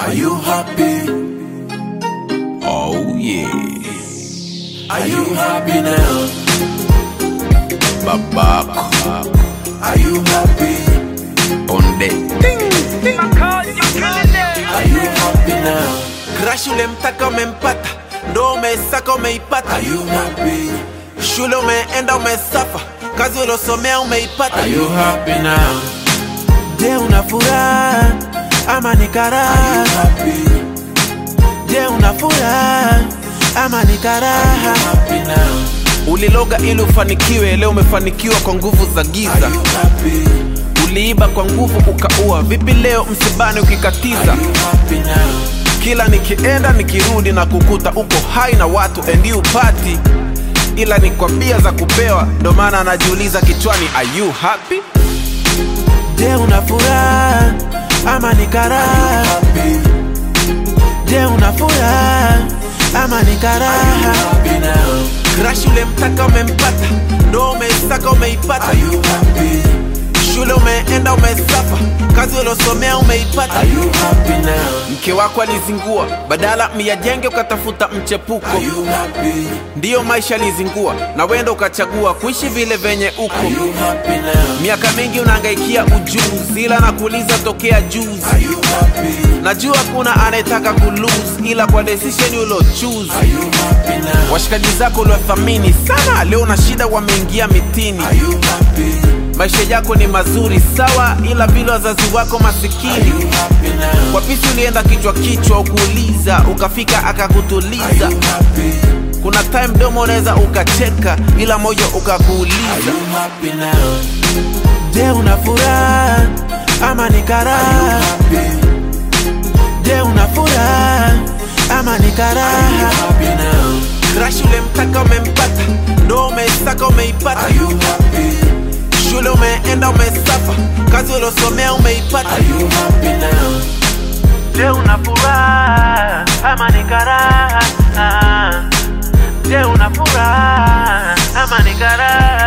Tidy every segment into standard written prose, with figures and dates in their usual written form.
Are you happy? Oh yeah. Are you happy now? Babako. Are you happy? Ponde. Are you happy now? Crash ulemtaka umempata, ndo umesaka umeipata. Are you happy? Shule umeenda umesafa, kazi ulosomea umeipata. Are you happy now? Je, una furaha ama ni karaha? Are you happy? Je, una furaha ama ni karaha? Are you happy now? Uliloga ili ufanikiwe, leo umefanikiwa kwa nguvu za Are giza. you happy? Uliiba kwa nguvu ukaua, vipi leo msibani ukikatiza? Are you happy now? Kila nikienda nikirudi na kukuta uko hai na watu and you party, ila ni kwa bia za kupewa, ndo maana anajiuliza kichwani, are you happy? Je, una furaha ama ni karaha? Happy? Je, una furaha ama ni karaha? Happy now? Crash ulemtaka umempata, ndo umesaka umeipata. Are you happy? Shule umeenda umesafa, kazi ulosomea umeipata. Are you happy now? Mke wako alizingua, badala miyajenge ukatafuta mchepuko. Are you happy? Ndiyo maisha alizingua, na wendo ukachagua kuishi vile venye uko. Are you happy now? Miaka mingi unahangaikia ujuzi, ila nakuuliza tokea juzi. Are you happy? Najua kuna anayetaka kulose, ila kwa decision ulo choose. Are you happy now? Washikaji zako uliwathamini sana, leo na shida wameingia mitini. Are you happy? Maisha yako ni mazuri sawa, ila vile wazazi wako Are masikini. you happy now? Kwa pisi ulienda kichwa ukuuliza, ukafika akakutuliza. Are you happy? Kuna time domo unaweza ukacheka, ila moyo Are ukakuuliza. you happy now? Je, una furaha ama ni karaha? Happy? Je, una furaha ama ni Are you karaha? happy now? Crash ulemtaka umempata, ndo umesaka umeipata. Are you happy? Shule umeenda umesafa, kazi ulosomea umeipata. Are you happy now? Je, una furaha ama ni karaha? Je, una furaha ama ni karaha?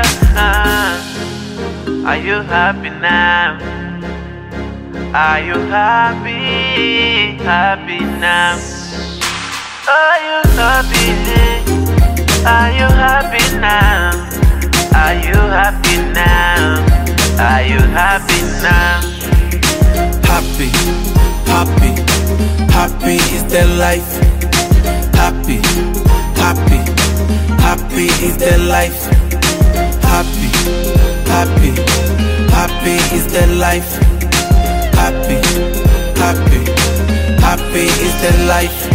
Are you happy now? Are you happy? Happy now? Are you happy? Are you happy now? Are you happy now? Are you happy now? Happy, happy, happy is the life. Happy, happy, happy is the life. Happy, happy, happy is the life. Happy, happy, happy is the life.